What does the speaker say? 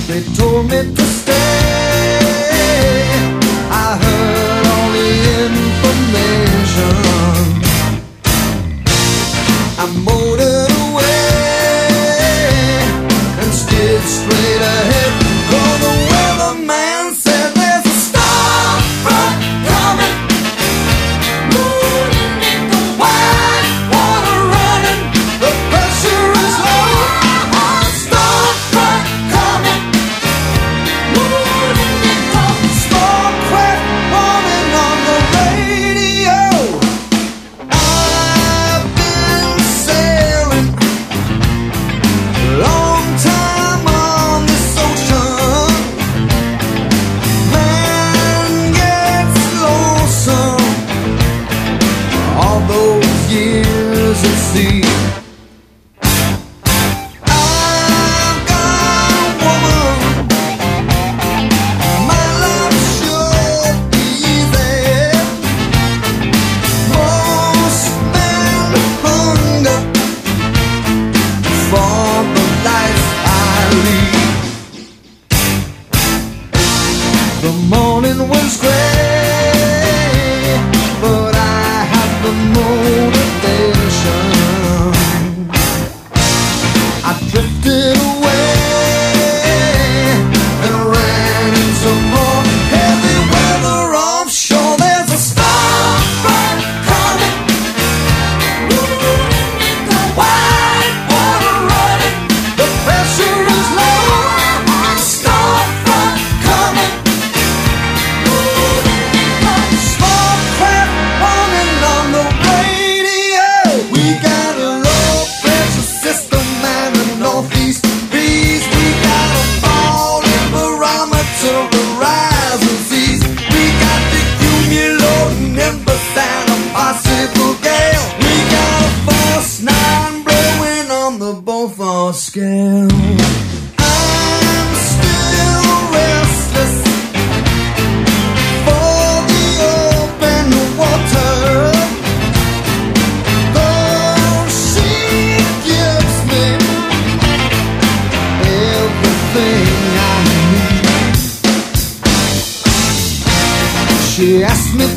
They told me to stay. I heard all the information. I motored away and steered straight ahead. Oh, the weatherman said there's a storm front coming, moving in the white water running. The pressure is low. Storm front coming, moving in the smoke crack warning on the radio. I've been sailing long time on this ocean. Man gets lonesome all those years at sea. I've got a woman, my life should be easy. Most men hunger for the life I lead. The morning was gray, but I had the motivation. I drifted away and ran into more heavy weather offshore. There's a storm front coming, moving in the white water running. The pressure is low. Storm front coming, moving in the smoke crack warning on the radio. We got a low pressure system and a northeast breeze. We got a falling barometer, the rising seas. We got the cumulative nimbus and a possible gale. We got a force 9 blowing on the Beaufort scale. I'm still restless for the open water. Though she gives me everything I need. She asked me